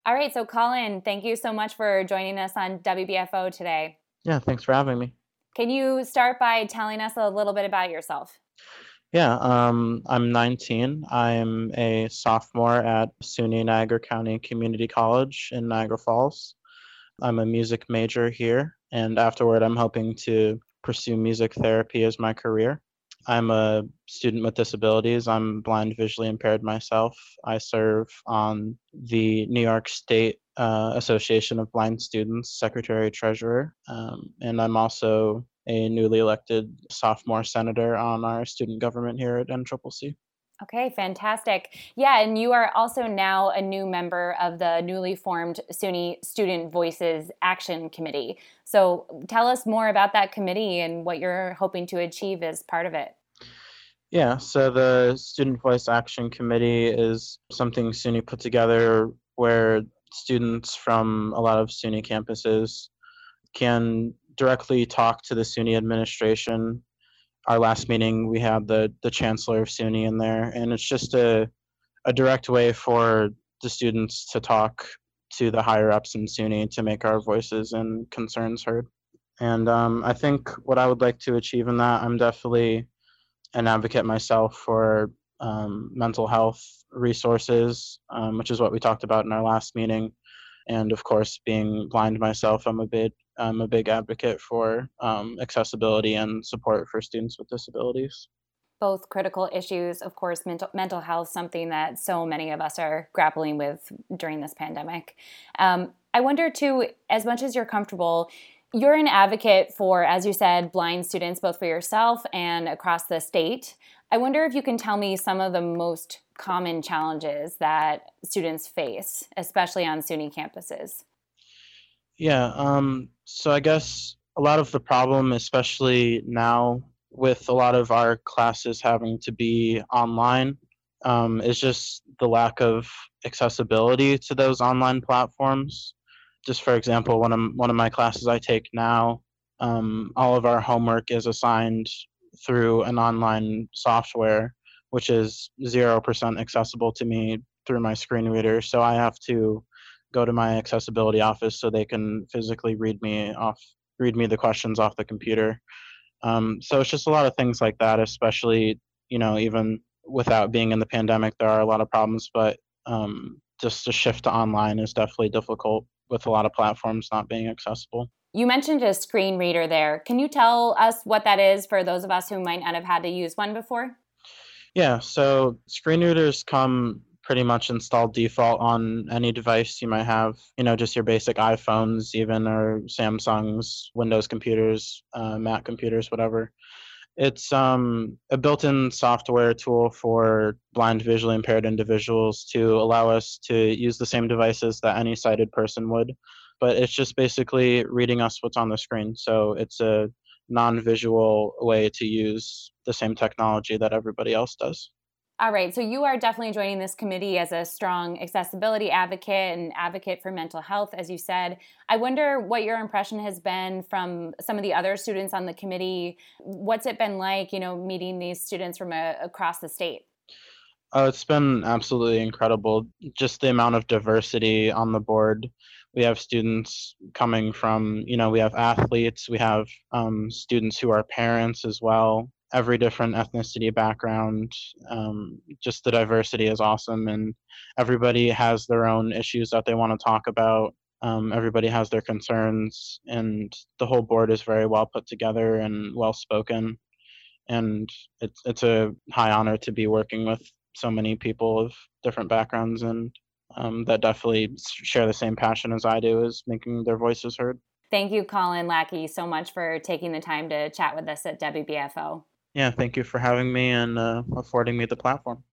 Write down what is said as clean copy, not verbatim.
All right, so Colin, thank you so much for joining us on WBFO today. Yeah, thanks for having me. Can you start by telling us a little bit about yourself? Yeah, I'm 19. I'm a sophomore at SUNY Niagara County Community College in Niagara Falls. I'm a music major here, and afterward, I'm hoping to pursue music therapy as my career. I'm a student with disabilities. I'm blind, visually impaired myself. I serve on the New York State Association of Blind Students, secretary treasurer, and I'm also a newly elected sophomore senator on our student government here at NCCC. Okay, fantastic. Yeah, and you are also now a new member of the newly formed SUNY Student Voices Action Committee. So tell us more about that committee and what you're hoping to achieve as part of it. Yeah, so the Student Voice Action Committee is something SUNY put together where students from a lot of SUNY campuses can directly talk to the SUNY administration. Our last meeting, we had the chancellor of SUNY in there, and it's just a direct way for the students to talk to the higher ups in SUNY to make our voices and concerns heard. And I think what I would like to achieve in that, I'm definitely an advocate myself for mental health resources, which is what we talked about in our last meeting. And of course, being blind myself, I'm a big advocate for accessibility and support for students with disabilities. Both critical issues, of course, mental health, something that so many of us are grappling with during this pandemic. I wonder too, as much as you're comfortable, you're an advocate for, as you said, blind students, both for yourself and across the state. I wonder if you can tell me some of the most common challenges that students face, especially on SUNY campuses. Yeah, so I guess a lot of the problem, especially now with a lot of our classes having to be online, is just the lack of accessibility to those online platforms. Just for example, one of my classes I take now, all of our homework is assigned through an online software, which is 0% accessible to me through my screen reader. So I have to go to my accessibility office so they can physically read me the questions off the computer. So it's just a lot of things like that, especially, even without being in the pandemic, there are a lot of problems, but just the shift to online is definitely difficult with a lot of platforms not being accessible. You mentioned a screen reader there. Can you tell us what that is for those of us who might not have had to use one before? Yeah, so screen readers come pretty much installed default on any device you might have, just your basic iPhones, even or Samsung's, Windows computers, Mac computers, whatever. It's a built-in software tool for blind, visually impaired individuals to allow us to use the same devices that any sighted person would, but it's just basically reading us what's on the screen. So it's a non-visual way to use the same technology that everybody else does. All right, so you are definitely joining this committee as a strong accessibility advocate and advocate for mental health, as you said. I wonder what your impression has been from some of the other students on the committee. What's it been like, meeting these students from across the state? Oh, it's been absolutely incredible. Just the amount of diversity on the board. We have students coming from, we have athletes, we have students who are parents as well, every different ethnicity background. Just the diversity is awesome, and everybody has their own issues that they want to talk about. Everybody has their concerns, and the whole board is very well put together and well spoken, and it's a high honor to be working with so many people of different backgrounds and that definitely share the same passion as I do, is making their voices heard. Thank you, Colin Lackey, so much for taking the time to chat with us at WBFO. Yeah, thank you for having me and affording me the platform.